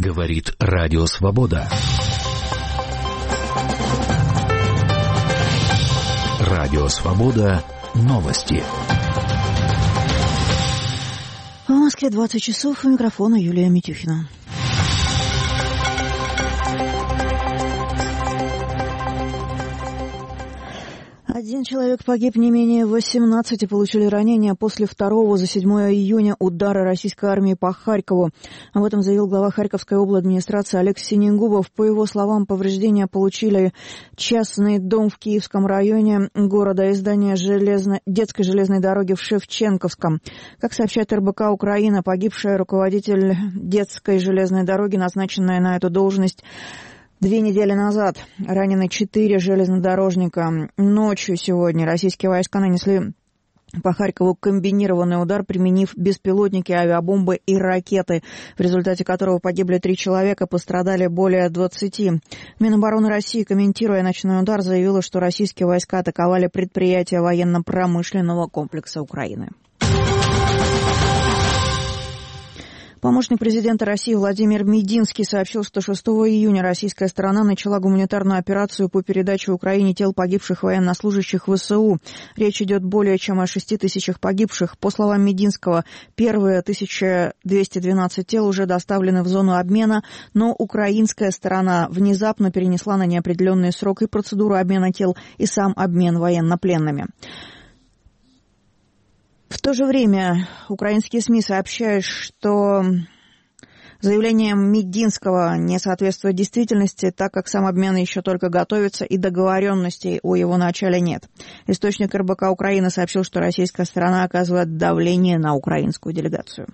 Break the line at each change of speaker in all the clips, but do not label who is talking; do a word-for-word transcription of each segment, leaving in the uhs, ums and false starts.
Говорит Радио Свобода. Радио Свобода. Новости.
В Москве двадцать часов. У микрофона Юлия Митюхина. Один человек погиб, не менее восемнадцати получили ранения после второго за седьмое июня удара российской армии по Харькову. Об этом заявил глава Харьковской обладминистрации Олег Синегубов. По его словам, повреждения получили частный дом в Киевском районе города и здание железно... детской железной дороги в Шевченковском. Как сообщает эр бэ ка Украина, погибший руководитель детской железной дороги, назначенная на эту должность Две недели назад. Ранены четыре железнодорожника. Ночью сегодня российские войска нанесли по Харькову комбинированный удар, применив беспилотники, авиабомбы и ракеты, в результате которого погибли три человека, пострадали более двадцати. Минобороны России, комментируя ночной удар, заявила, что российские войска атаковали предприятия военно-промышленного комплекса Украины. Помощник президента России Владимир Мединский сообщил, что шестого июня российская сторона начала гуманитарную операцию по передаче Украине тел погибших военнослужащих вэ эс у. Речь идет более чем о шести тысячах погибших. По словам Мединского, первые тысяча двести двенадцать тел уже доставлены в зону обмена, но украинская сторона внезапно перенесла на неопределенный срок и процедуру обмена тел, и сам обмен военнопленными. В то же время украинские СМИ сообщают, что заявление Мединского не соответствует действительности, так как сам обмен еще только готовится и договоренностей о его начале нет. Источник эр бэ ка Украины сообщил, что российская сторона оказывает давление на украинскую делегацию.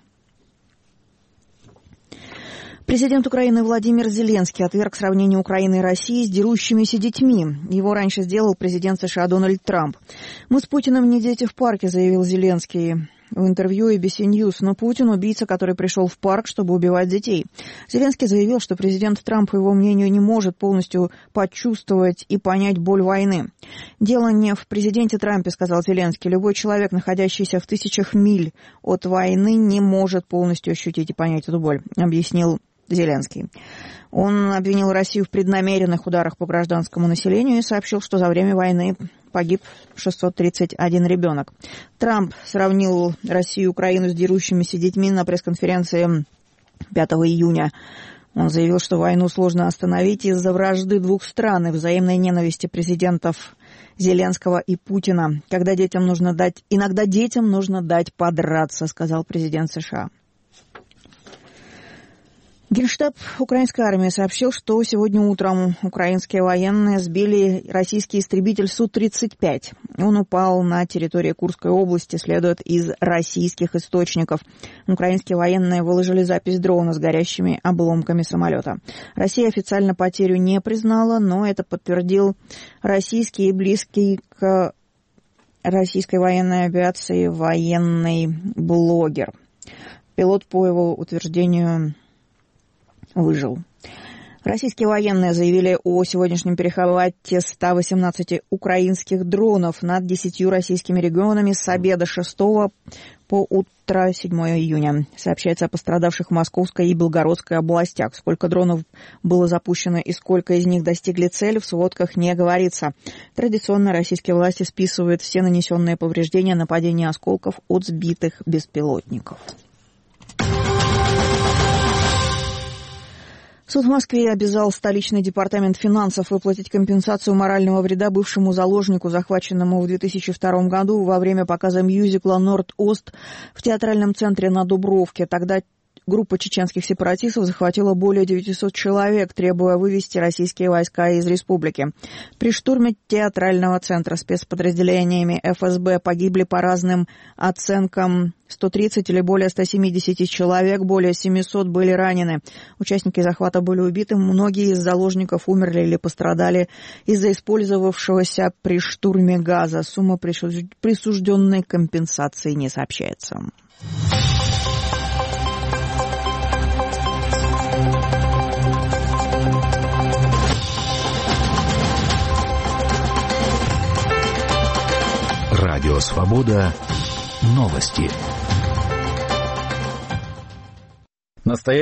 Президент Украины Владимир Зеленский отверг сравнение Украины и России с дерущимися детьми. Его раньше сделал президент США Дональд Трамп. «Мы с Путиным не дети в парке», — заявил Зеленский в интервью эй би си News. Но Путин — убийца, который пришел в парк, чтобы убивать детей. Зеленский заявил, что президент Трамп, по его мнению, не может полностью почувствовать и понять боль войны. «Дело не в президенте Трампе», — сказал Зеленский. «Любой человек, находящийся в тысячах миль от войны, не может полностью ощутить и понять эту боль», — объяснил Зеленский. Он обвинил Россию в преднамеренных ударах по гражданскому населению и сообщил, что за время войны погиб шестьсот тридцать один ребенок. Трамп сравнил Россию и Украину с дерущимися детьми на пресс-конференции пятого июня. Он заявил, что войну сложно остановить из-за вражды двух стран и взаимной ненависти президентов Зеленского и Путина. Когда детям нужно дать, иногда детям нужно дать подраться, сказал президент США. Генштаб украинской армии сообщил, что сегодня утром украинские военные сбили российский истребитель Су тридцать пять. Он упал на территории Курской области, следует из российских источников. Украинские военные выложили запись дрона с горящими обломками самолета. Россия официально потерю не признала, но это подтвердил российский и близкий к российской военной авиации военный блогер. Пилот, по его утверждению, выжил. Российские военные заявили о сегодняшнем перехвате ста восемнадцати украинских дронов над десятью российскими регионами с обеда шестого по утро седьмого июня. Сообщается о пострадавших в Московской и Белгородской областях. Сколько дронов было запущено и сколько из них достигли цели, в сводках не говорится. Традиционно российские власти списывают все нанесенные повреждения на падение осколков от сбитых беспилотников. Суд в Москве обязал столичный департамент финансов выплатить компенсацию морального вреда бывшему заложнику, захваченному в две тысячи втором году во время показа мюзикла «Норд-Ост» в театральном центре на Дубровке. Тогда группа чеченских сепаратистов захватила более девятисот человек, требуя вывести российские войска из республики. При штурме театрального центра спецподразделениями эф эс бэ погибли по разным оценкам сто тридцать или более ста семидесяти человек, более семисот были ранены. Участники захвата были убиты, многие из заложников умерли или пострадали из-за использовавшегося при штурме газа. Сумма присужденной компенсации не сообщается.
Радио Свобода. Новости.